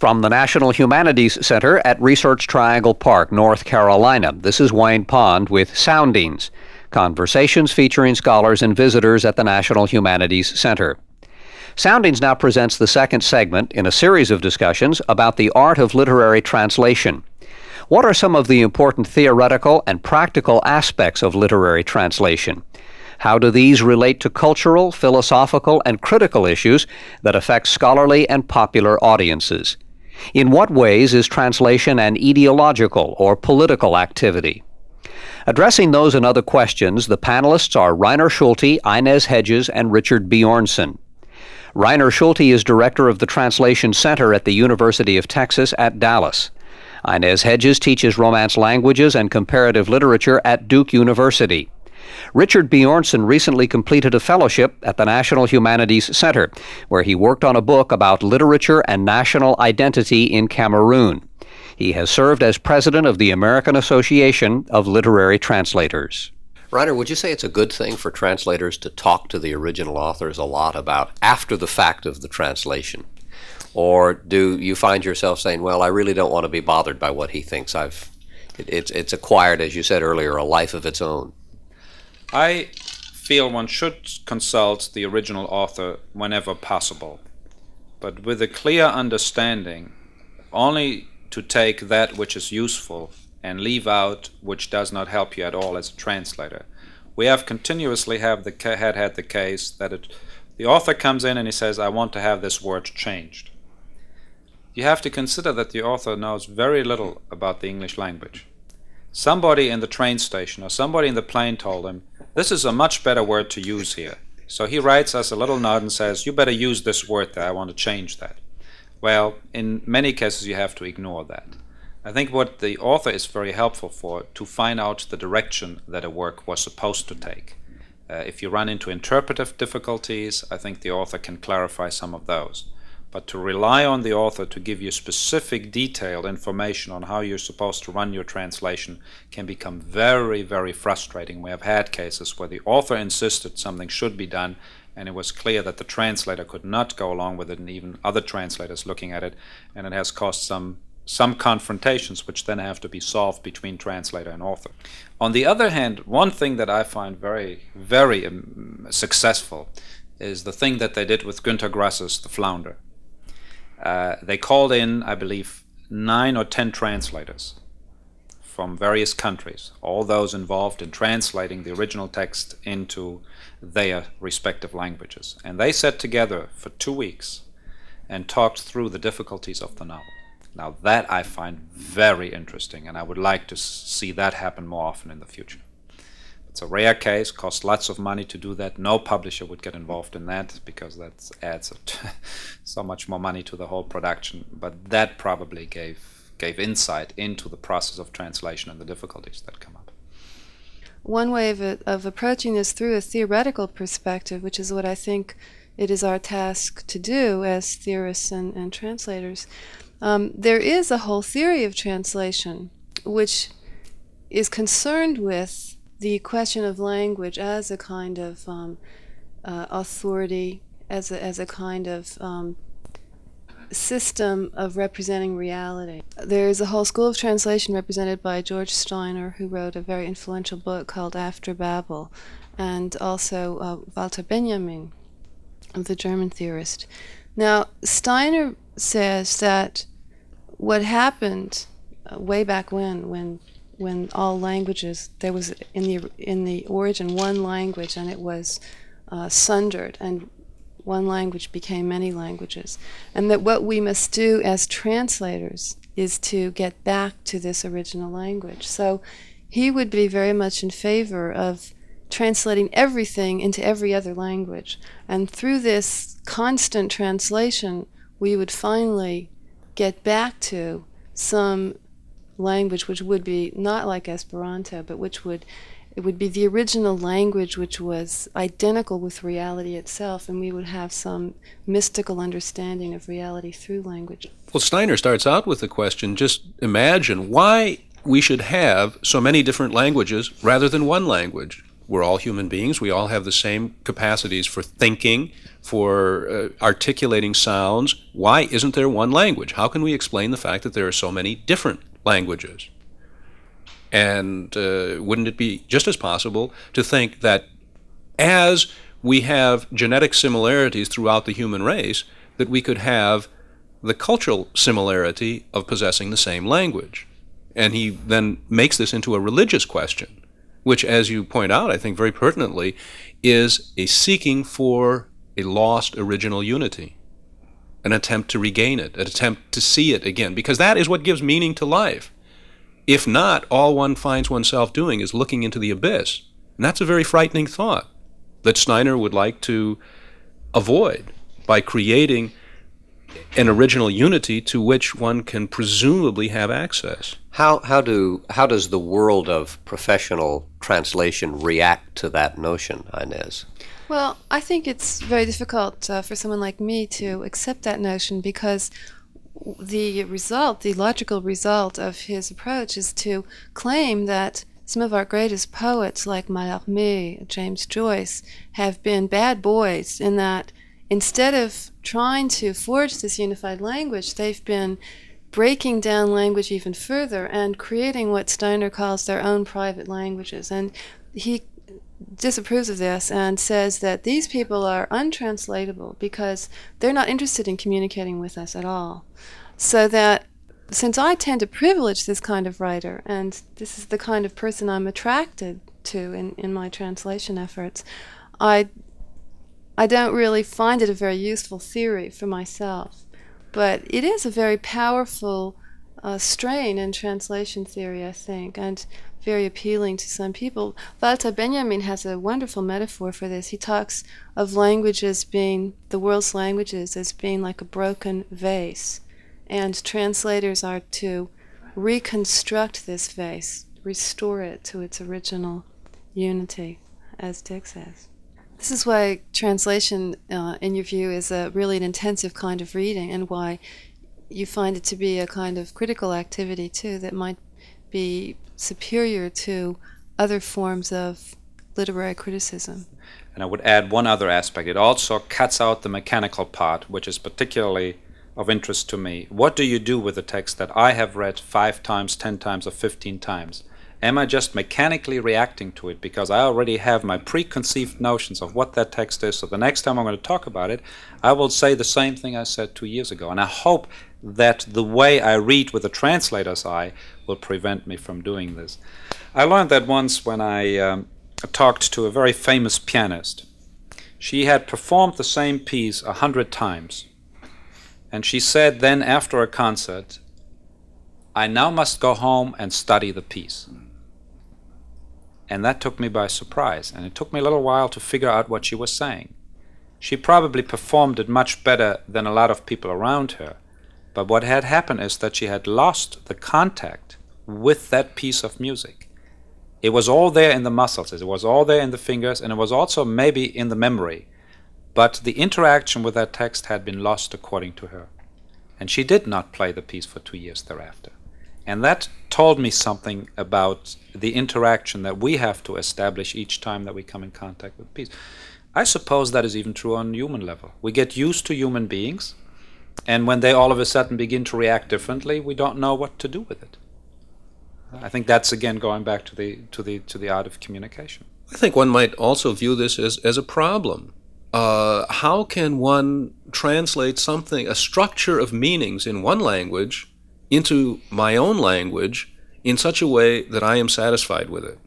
From the National Humanities Center at Research Triangle Park, North Carolina, this is Wayne Pond with Soundings, conversations featuring scholars and visitors at the National Humanities Center. Soundings now presents the second segment in a series of discussions about the art of literary translation. What are some of the important theoretical and practical aspects of literary translation? How do these relate to cultural, philosophical, and critical issues that affect scholarly and popular audiences? In what ways is translation an ideological or political activity? Addressing those and other questions, the panelists are Rainer Schulte, Inez Hedges, and Richard Bjornson. Rainer Schulte is director of the Translation Center at the University of Texas at Dallas. Inez Hedges teaches Romance languages and comparative literature at Duke University. Richard Bjornson recently completed a fellowship at the National Humanities Center, where he worked on a book about literature and national identity in Cameroon. He has served as president of the American Association of Literary Translators. Rainer, would you say it's a good thing for translators to talk to the original authors a lot about after the fact of the translation? Or do you find yourself saying, well, I really don't want to be bothered by what he thinks? It's acquired, as you said earlier, a life of its own. I feel one should consult the original author whenever possible, but with a clear understanding only to take that which is useful and leave out which does not help you at all as a translator. We have continuously had the case that the author comes in and he says, I want to have this word changed. You have to consider that the author knows very little about the English language. Somebody in the train station or somebody in the plane told him, this is a much better word to use here. So he writes us a little note and says, you better use this word there, I want to change that. Well, in many cases you have to ignore that. I think what the author is very helpful for, to find out the direction that a work was supposed to take. If you run into interpretive difficulties, I think the author can clarify some of those. But to rely on the author to give you specific detailed information on how you're supposed to run your translation can become very, very frustrating. We have had cases where the author insisted something should be done and it was clear that the translator could not go along with it, and even other translators looking at it, and it has caused some confrontations which then have to be solved between translator and author. On the other hand, one thing that I find very, very successful is the thing that they did with Günter Grass's The Flounder. They called in, I believe, 9 or 10 translators from various countries, all those involved in translating the original text into their respective languages. And they sat together for 2 weeks and talked through the difficulties of the novel. Now that I find very interesting, and I would like to see that happen more often in the future. It's a rare case, costs lots of money to do that. No publisher would get involved in that because that adds so much more money to the whole production. But that probably gave insight into the process of translation and the difficulties that come up. One way of approaching this through a theoretical perspective, which is what I think it is our task to do as theorists and translators, there is a whole theory of translation which is concerned with the question of language as a kind of authority, as a kind of system of representing reality. There is a whole school of translation represented by George Steiner, who wrote a very influential book called After Babel, and also Walter Benjamin, the German theorist. Now, Steiner says that what happened way back when all languages, there was in the origin one language, and it was sundered, and one language became many languages, and that what we must do as translators is to get back to this original language. So he would be very much in favor of translating everything into every other language, and through this constant translation we would finally get back to some language which would be not like Esperanto, but it would be the original language which was identical with reality itself, and we would have some mystical understanding of reality through language. Well, Steiner starts out with the question, just imagine why we should have so many different languages rather than one language. We're all human beings. We all have the same capacities for thinking, for articulating sounds. Why isn't there one language? How can we explain the fact that there are so many different languages? And wouldn't it be just as possible to think that as we have genetic similarities throughout the human race, that we could have the cultural similarity of possessing the same language? And he then makes this into a religious question, which, as you point out, I think very pertinently, is a seeking for a lost original unity, an attempt to regain it, an attempt to see it again, because that is what gives meaning to life. If not, all one finds oneself doing is looking into the abyss. And that's a very frightening thought that Steiner would like to avoid by creating an original unity to which one can presumably have access. How does the world of professional translation react to that notion, Inez? Well, I think it's very difficult for someone like me to accept that notion, because the logical result of his approach is to claim that some of our greatest poets, like Mallarmé, James Joyce, have been bad boys, in that instead of trying to forge this unified language, they've been breaking down language even further and creating what Steiner calls their own private languages. And he disapproves of this and says that these people are untranslatable because they're not interested in communicating with us at all. So that since I tend to privilege this kind of writer, and this is the kind of person I'm attracted to in my translation efforts, I don't really find it a very useful theory for myself. But it is a very powerful strain in translation theory, I think, and very appealing to some people. Walter Benjamin has a wonderful metaphor for this. He talks of languages being, the world's languages, as being like a broken vase. And translators are to reconstruct this vase, restore it to its original unity, as Dick says. This is why translation, in your view, is really an intensive kind of reading, and why you find it to be a kind of critical activity, too, that might be superior to other forms of literary criticism. And I would add one other aspect. It also cuts out the mechanical part, which is particularly of interest to me. What do you do with a text that I have read 5 times, 10 times, or 15 times? Am I just mechanically reacting to it because I already have my preconceived notions of what that text is, so the next time I'm going to talk about it, I will say the same thing I said 2 years ago. And I hope that the way I read with a translator's eye will prevent me from doing this. I learned that once when I talked to a very famous pianist. She had performed the same piece 100 times. And she said then after a concert, I now must go home and study the piece. And that took me by surprise, and it took me a little while to figure out what she was saying. She probably performed it much better than a lot of people around her, but what had happened is that she had lost the contact with that piece of music. It was all there in the muscles, it was all there in the fingers, and it was also maybe in the memory, but the interaction with that text had been lost according to her. And she did not play the piece for 2 years thereafter. And that told me something about the interaction that we have to establish each time that we come in contact with peace. I suppose that is even true on human level. We get used to human beings, and when they all of a sudden begin to react differently, we don't know what to do with it. I think that's again going back to the art of communication. I think one might also view this as a problem. How can one translate something, a structure of meanings in one language, into my own language in such a way that I am satisfied with it?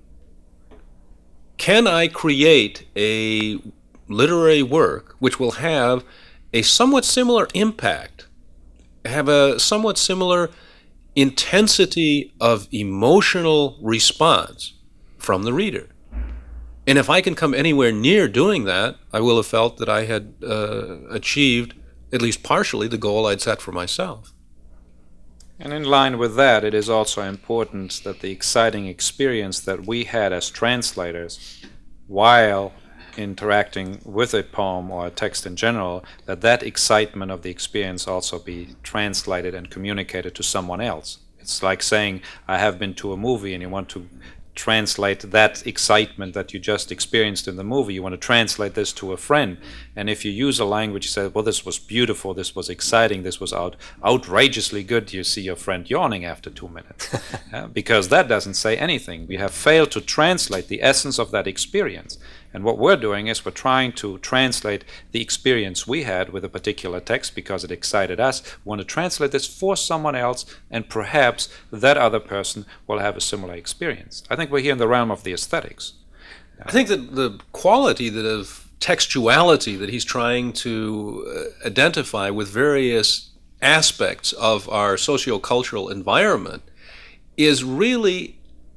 Can I create a literary work which will have a somewhat similar impact, have a somewhat similar intensity of emotional response from the reader? And if I can come anywhere near doing that, I will have felt that I had achieved, at least partially, the goal I'd set for myself. And in line with that, it is also important that the exciting experience that we had as translators while interacting with a poem or a text in general, that excitement of the experience also be translated and communicated to someone else. It's like saying, I have been to a movie and you want to translate that excitement that you just experienced in the movie. You want to translate this to a friend. And if you use a language, you say, well, this was beautiful, this was exciting, this was outrageously good, you see your friend yawning after 2 minutes. Because that doesn't say anything. We have failed to translate the essence of that experience. And what we're doing is we're trying to translate the experience we had with a particular text because it excited us. We want to translate this for someone else, and perhaps that other person will have a similar experience. I think we're here in the realm of the aesthetics. I think that the quality of textuality that he's trying to identify with various aspects of our sociocultural environment is really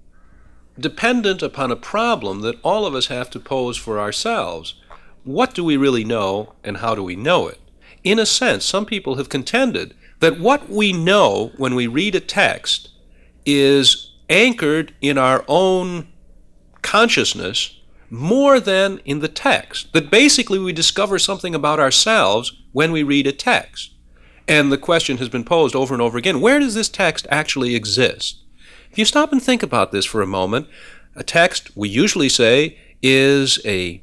dependent upon a problem that all of us have to pose for ourselves. What do we really know, and how do we know it? In a sense, some people have contended that what we know when we read a text is anchored in our own consciousness more than in the text. That basically we discover something about ourselves when we read a text. And the question has been posed over and over again, where does this text actually exist? If you stop and think about this for a moment, a text, we usually say, is a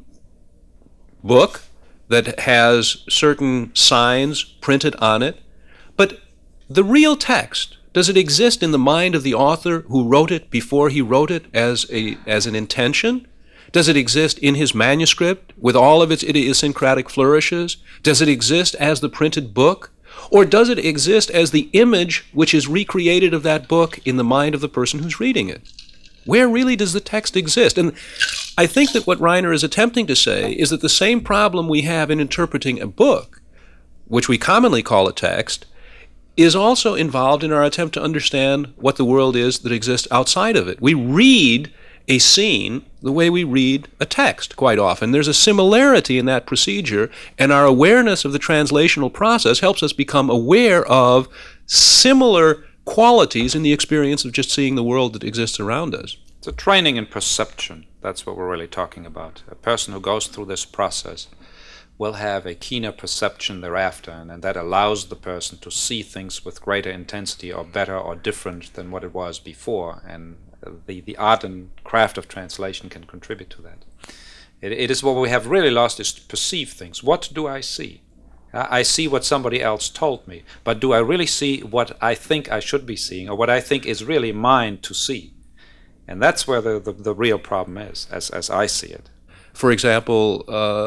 book that has certain signs printed on it. But the real text, does it exist in the mind of the author who wrote it before he wrote it as an intention? Does it exist in his manuscript with all of its idiosyncratic flourishes? Does it exist as the printed book? Or does it exist as the image which is recreated of that book in the mind of the person who's reading it? Where really does the text exist? And I think that what Reiner is attempting to say is that the same problem we have in interpreting a book, which we commonly call a text, is also involved in our attempt to understand what the world is that exists outside of it. We read a scene the way we read a text quite often. There's a similarity in that procedure, and our awareness of the translational process helps us become aware of similar qualities in the experience of just seeing the world that exists around us. It's a training in perception. That's what we're really talking about. A person who goes through this process will have a keener perception thereafter, and that allows the person to see things with greater intensity or better or different than what it was before. And the art and craft of translation can contribute to that. It is what we have really lost, is to perceive things. What do I see? I see what somebody else told me, but do I really see what I think I should be seeing, or what I think is really mine to see? And that's where the real problem is, as I see it. For example,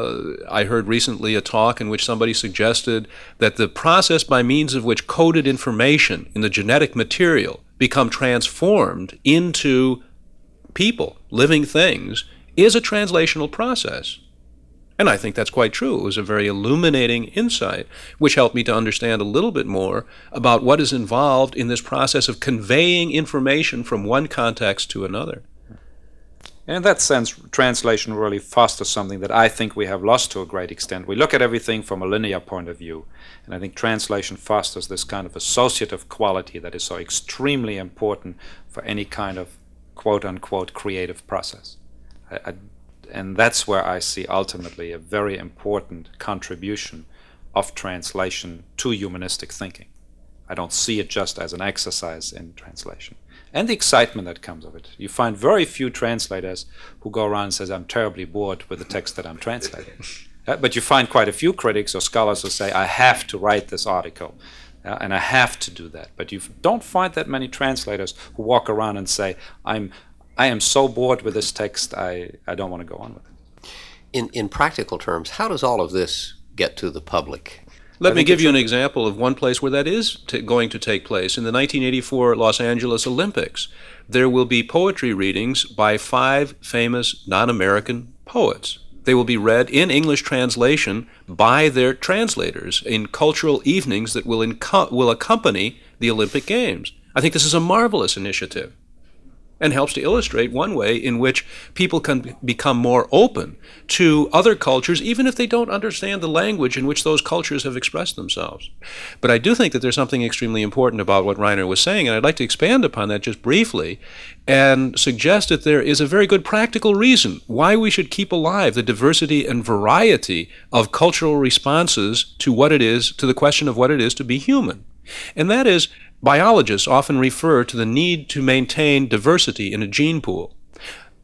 I heard recently a talk in which somebody suggested that the process by means of which coded information in the genetic material become transformed into people, living things, is a translational process. And I think that's quite true. It was a very illuminating insight, which helped me to understand a little bit more about what is involved in this process of conveying information from one context to another. And in that sense, translation really fosters something that I think we have lost to a great extent. We look at everything from a linear point of view, and I think translation fosters this kind of associative quality that is so extremely important for any kind of quote-unquote creative process. And that's where I see ultimately a very important contribution of translation to humanistic thinking. I don't see it just as an exercise in translation. And the excitement that comes of it. You find very few translators who go around and say, I'm terribly bored with the text that I'm translating. But you find quite a few critics or scholars who say, I have to write this article, and I have to do that. But you don't find that many translators who walk around and say, I am so bored with this text, I don't want to go on with it. In practical terms, how does all of this get to the public? Let me give you an example of one place where that is going to take place. In the 1984 Los Angeles Olympics, there will be poetry readings by 5 famous non-American poets. They will be read in English translation by their translators in cultural evenings that will accompany the Olympic Games. I think this is a marvelous initiative, and helps to illustrate one way in which people can become more open to other cultures, even if they don't understand the language in which those cultures have expressed themselves. But I do think that there's something extremely important about what Reiner was saying, and I'd like to expand upon that just briefly and suggest that there is a very good practical reason why we should keep alive the diversity and variety of cultural responses to what it is, to the question of what it is to be human. And that is, biologists often refer to the need to maintain diversity in a gene pool.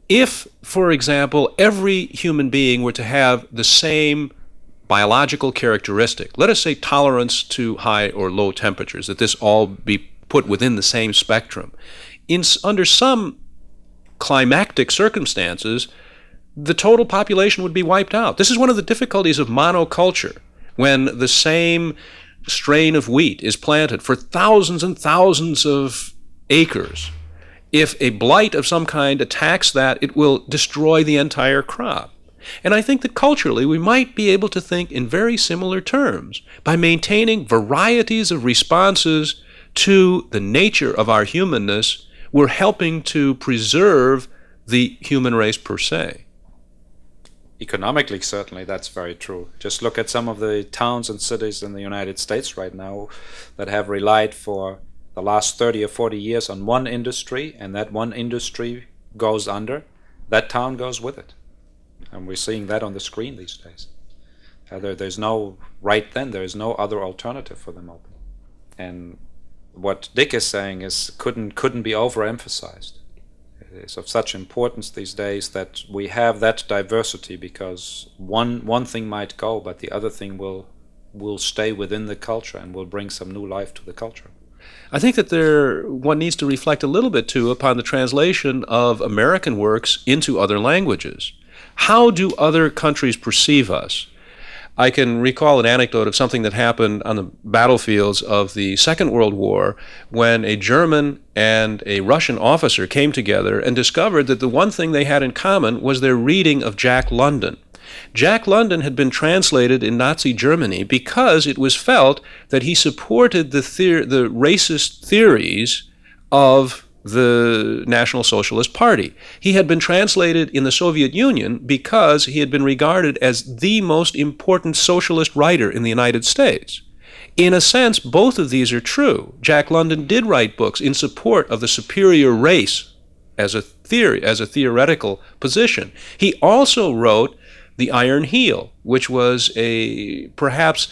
If, for example, every human being were to have the same biological characteristic, let us say tolerance to high or low temperatures, that this all be put within the same spectrum, under some climactic circumstances, the total population would be wiped out. This is one of the difficulties of monoculture. When the same strain of wheat is planted for thousands and thousands of acres, if a blight of some kind attacks that, it will destroy the entire crop. And I think that culturally we might be able to think in very similar terms by maintaining varieties of responses to the nature of our humanness. We're helping to preserve the human race per se. Economically, certainly, that's very true. Just look at some of the towns and cities in the United States right now that have relied for the last 30 or 40 years on one industry, and that one industry goes under, that town goes with it. And we're seeing that on the screen these days. There's no, right then, there is no other alternative for them open. And what Dick is saying is couldn't be overemphasized. It is of such importance these days that we have that diversity, because one thing might go, but the other thing will stay within the culture and will bring some new life to the culture. I think that one needs to reflect a little bit, too, upon the translation of American works into other languages. How do other countries perceive us? I can recall an anecdote of something that happened on the battlefields of the Second World War when a German and a Russian officer came together and discovered that the one thing they had in common was their reading of Jack London. Jack London had been translated in Nazi Germany because it was felt that he supported the racist theories of the National Socialist Party. He had been translated in the Soviet Union because he had been regarded as the most important socialist writer in the United States. In a sense, both of these are true. Jack London did write books in support of the superior race as a theory, as a theoretical position. He also wrote The Iron Heel, which was perhaps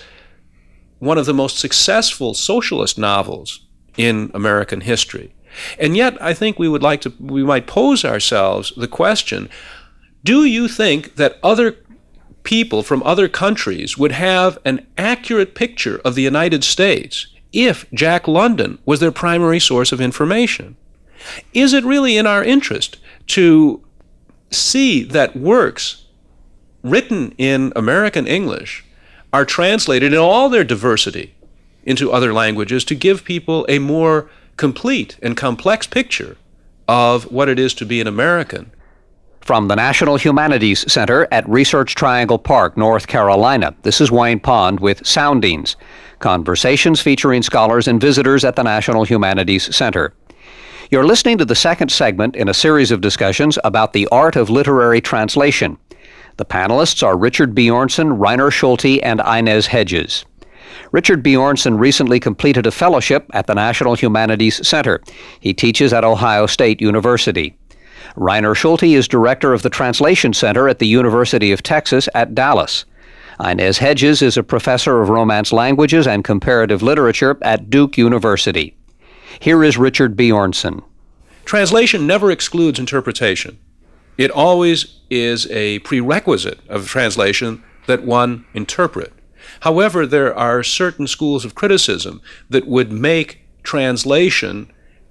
one of the most successful socialist novels in American history. And yet, I think we might pose ourselves the question, do you think that other people from other countries would have an accurate picture of the United States if Jack London was their primary source of information? Is it really in our interest to see that works written in American English are translated in all their diversity into other languages to give people a more complete and complex picture of what it is to be an American? From the National Humanities Center at Research Triangle Park, North Carolina, this is Wayne Pond with Soundings, conversations featuring scholars and visitors at the National Humanities Center. You're listening to the second segment in a series of discussions about the art of literary translation. The panelists are Richard Bjornson, Reiner Schulte, and Inez Hedges. Richard Bjornson recently completed a fellowship at the National Humanities Center. He teaches at Ohio State University. Reiner Schulte is director of the Translation Center at the University of Texas at Dallas. Inez Hedges is a professor of Romance languages and comparative literature at Duke University. Here is Richard Bjornson. Translation never excludes interpretation. It always is a prerequisite of translation that one interpret. However, there are certain schools of criticism that would make translation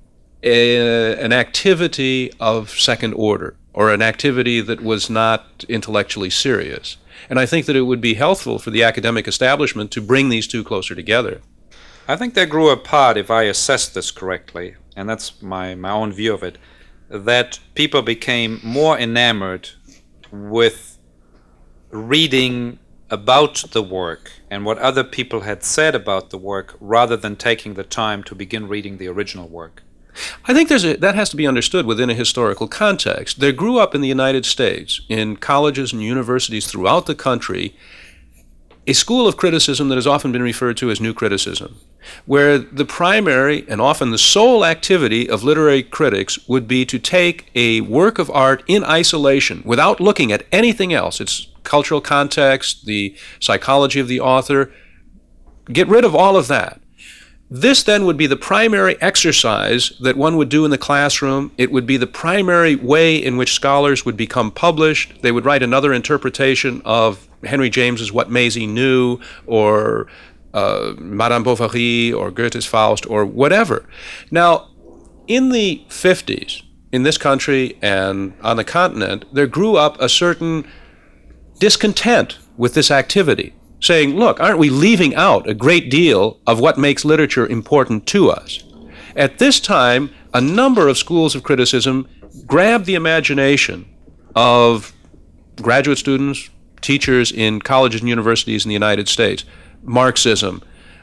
an activity of second order, or an activity that was not intellectually serious. And I think that it would be helpful for the academic establishment to bring these two closer together. I think they grew apart, if I assess this correctly, and that's my own view of it, that people became more enamored with reading about the work and what other people had said about the work rather than taking the time to begin reading the original work. I think that has to be understood within a historical context. There grew up in the United States, in colleges and universities throughout the country, a school of criticism that has often been referred to as New Criticism, where the primary and often the sole activity of literary critics would be to take a work of art in isolation without looking at anything else, its cultural context, the psychology of the author, get rid of all of that. This then would be the primary exercise that one would do in the classroom. It would be the primary way in which scholars would become published. They would write another interpretation of Henry James's What Maisie Knew, or Madame Bovary, or Goethe's Faust, or whatever. Now, in the 50s, in this country and on the continent, there grew up a certain discontent with this activity, saying, look, aren't we leaving out a great deal of what makes literature important to us? At this time, a number of schools of criticism grabbed the imagination of graduate students, teachers in colleges and universities in the United States. Marxism,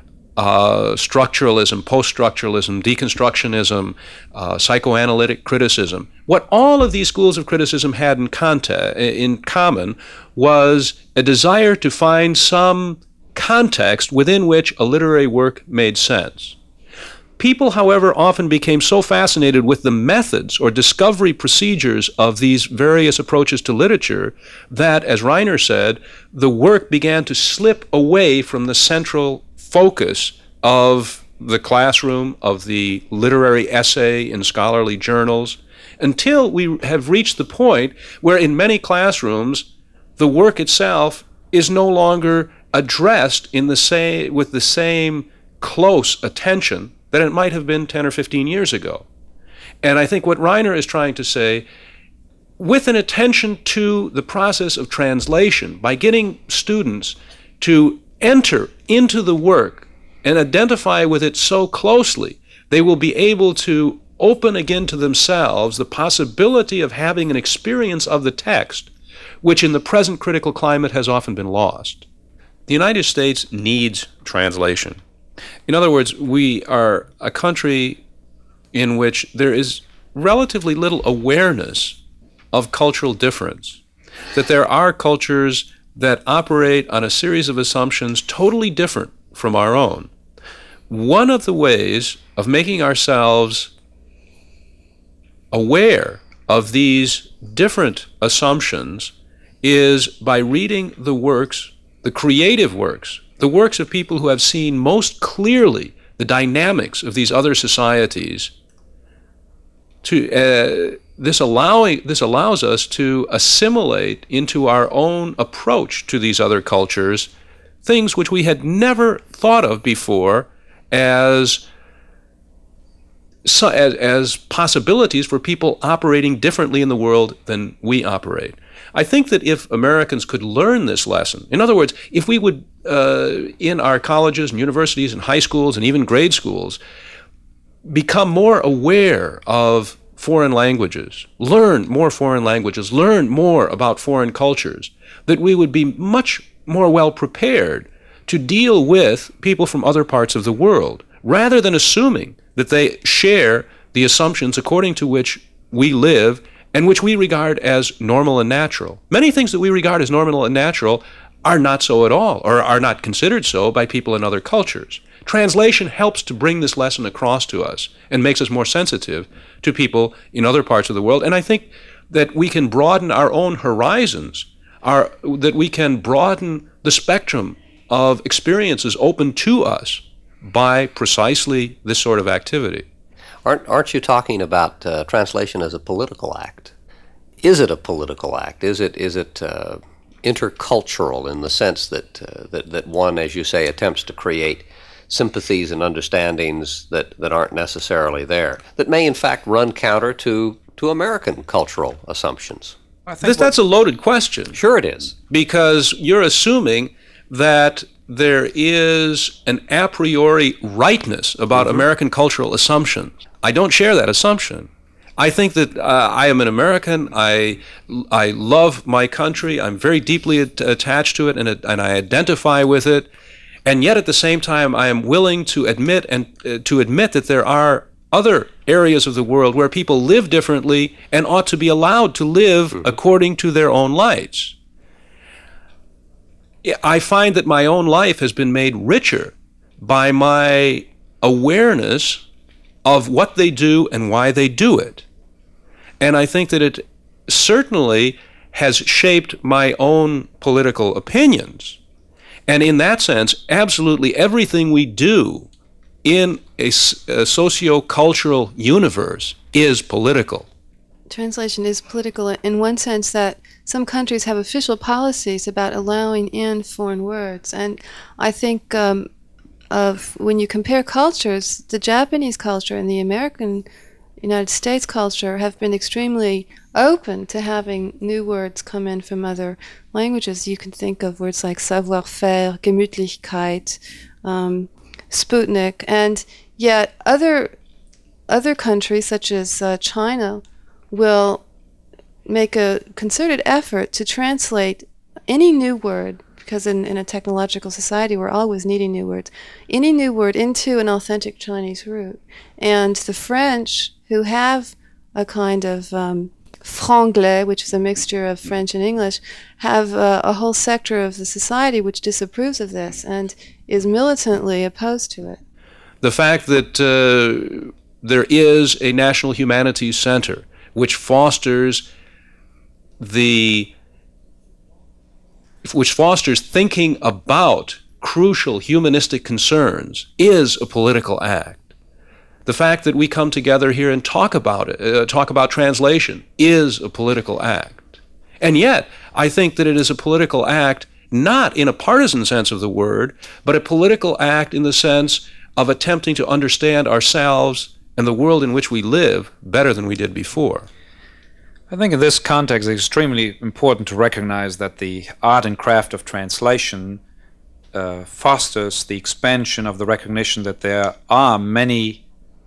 structuralism, post-structuralism, deconstructionism, psychoanalytic criticism. What all of these schools of criticism had in common was a desire to find some context within which a literary work made sense. People, however, often became so fascinated with the methods or discovery procedures of these various approaches to literature that, as Reiner said, the work began to slip away from the central focus of the classroom, of the literary essay in scholarly journals, until we have reached the point where in many classrooms the work itself is no longer addressed with the same close attention that it might have been 10 or 15 years ago. And I think what Reiner is trying to say, with an attention to the process of translation, by getting students to enter into the work and identify with it so closely, they will be able to open again to themselves the possibility of having an experience of the text, which in the present critical climate has often been lost. The United States needs translation. In other words, we are a country in which there is relatively little awareness of cultural difference, that there are cultures that operate on a series of assumptions totally different from our own. One of the ways of making ourselves aware of these different assumptions is by reading the works, the creative works, the works of people who have seen most clearly the dynamics of these other societies. This allows us to assimilate into our own approach to these other cultures things which we had never thought of before as possibilities for people operating differently in the world than we operate. I think that if Americans could learn this lesson, in other words, if we would, in our colleges and universities and high schools and even grade schools, become more aware of foreign languages, learn more foreign languages, learn more about foreign cultures, that we would be much more well prepared to deal with people from other parts of the world, rather than assuming that they share the assumptions according to which we live and which we regard as normal and natural. Many things that we regard as normal and natural are not so at all, or are not considered so by people in other cultures. Translation helps to bring this lesson across to us and makes us more sensitive to people in other parts of the world. And I think that we can broaden our own horizons, that we can broaden the spectrum of experiences open to us by precisely this sort of activity. Aren't you talking about translation as a political act? Is it a political act? Is it intercultural in the sense that one, as you say, attempts to create sympathies and understandings that aren't necessarily there, that may in fact run counter to American cultural assumptions? That's a loaded question. Sure it is. Because you're assuming that there is an a priori rightness about American cultural assumptions. I don't share that assumption. I think that I am an American. I love my country. I'm very deeply attached to it, and I identify with it. And yet, at the same time, I am willing to admit that there are other areas of the world where people live differently and ought to be allowed to live according to their own lights. I find that my own life has been made richer by my awareness of what they do and why they do it. And I think that it certainly has shaped my own political opinions. And in that sense, absolutely everything we do in a socio-cultural universe is political. Translation is political in one sense that some countries have official policies about allowing in foreign words. And I think of when you compare cultures, the Japanese culture and the American United States culture have been extremely open to having new words come in from other languages. You can think of words like savoir-faire, Gemütlichkeit, Sputnik, and yet other countries such as China will make a concerted effort to translate any new word, because in a technological society we're always needing new words, any new word into an authentic Chinese root. And the French, who have a kind of franglais, which is a mixture of French and English, have a whole sector of the society which disapproves of this and is militantly opposed to it. The fact that there is a National Humanities Center which fosters thinking about crucial humanistic concerns is a political act. The fact that we come together here and talk about it, talk about translation, is a political act. And yet, I think that it is a political act not in a partisan sense of the word, but a political act in the sense of attempting to understand ourselves and the world in which we live better than we did before. I think in this context it's extremely important to recognize that the art and craft of translation fosters the expansion of the recognition that there are many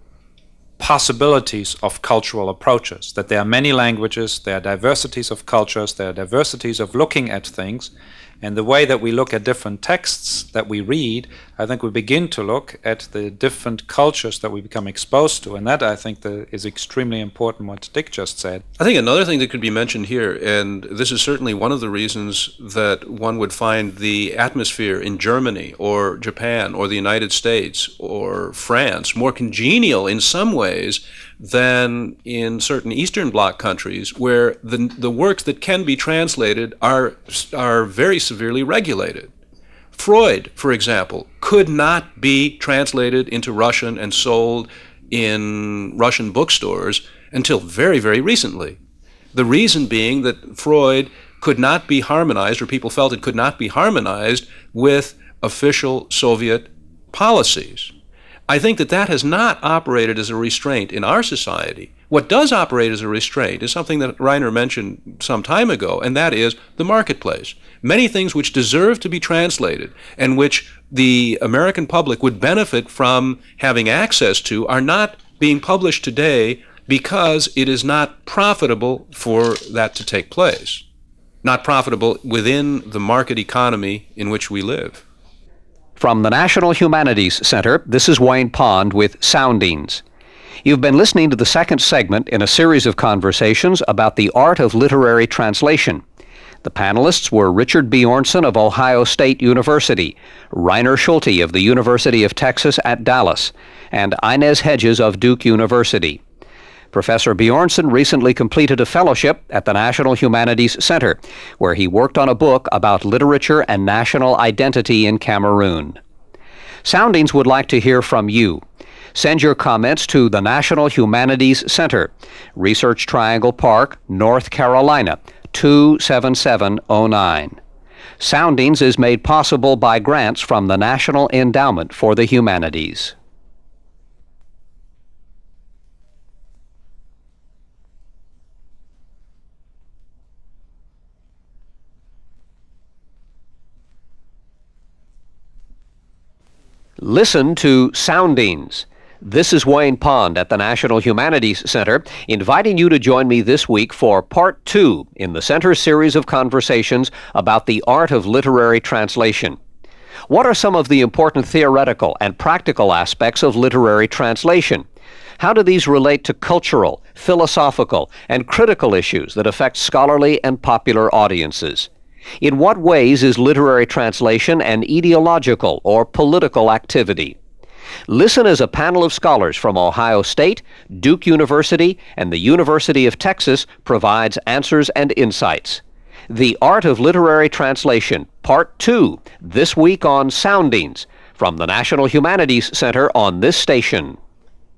possibilities of cultural approaches, that there are many languages, there are diversities of cultures, there are diversities of looking at things, and the way that we look at different texts that we read, I think we begin to look at the different cultures that we become exposed to, and that I think is extremely important what Dick just said. I think another thing that could be mentioned here, and this is certainly one of the reasons that one would find the atmosphere in Germany or Japan or the United States or France more congenial in some ways than in certain Eastern Bloc countries, where the works that can be translated are very severely regulated. Freud, for example, could not be translated into Russian and sold in Russian bookstores until very, very recently. The reason being that Freud could not be harmonized, or people felt it could not be harmonized with official Soviet policies. I think that has not operated as a restraint in our society. What does operate as a restraint is something that Reiner mentioned some time ago, and that is the marketplace. Many things which deserve to be translated and which the American public would benefit from having access to are not being published today because it is not profitable for that to take place. Not profitable within the market economy in which we live. From the National Humanities Center, this is Wayne Pond with Soundings. You've been listening to the second segment in a series of conversations about the art of literary translation. The panelists were Richard Bjornson of Ohio State University, Reiner Schulte of the University of Texas at Dallas, and Inez Hedges of Duke University. Professor Bjornson recently completed a fellowship at the National Humanities Center, where he worked on a book about literature and national identity in Cameroon. Soundings would like to hear from you. Send your comments to the National Humanities Center, Research Triangle Park, North Carolina, 27709. Soundings is made possible by grants from the National Endowment for the Humanities. Listen to Soundings. This is Wayne Pond at the National Humanities Center, inviting you to join me this week for Part 2 in the Center's series of conversations about the art of literary translation. What are some of the important theoretical and practical aspects of literary translation? How do these relate to cultural, philosophical, and critical issues that affect scholarly and popular audiences? In what ways is literary translation an ideological or political activity? Listen as a panel of scholars from Ohio State, Duke University, and the University of Texas provides answers and insights. The Art of Literary Translation, Part 2, this week on Soundings, From the National Humanities Center on this station.